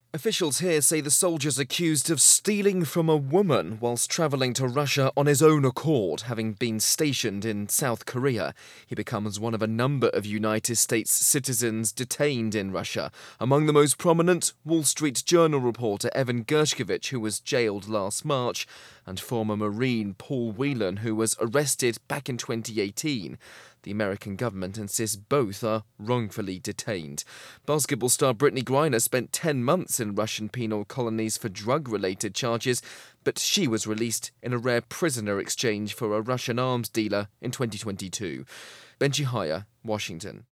Officials here say the soldier's accused of stealing from a woman whilst travelling to Russia on his own accord, having been stationed in South Korea. He becomes one of a number of United States citizens detained in Russia. Among the most prominent, Wall Street Journal reporter Evan Gershkovich, who was jailed last March, and former Marine Paul Whelan, who was arrested back in 2018. The American government insists both are wrongfully detained. Basketball star Brittney Griner spent 10 months in Russian penal colonies for drug-related charges, but she was released in a rare prisoner exchange for a Russian arms dealer in 2022. Benji Haya, Washington.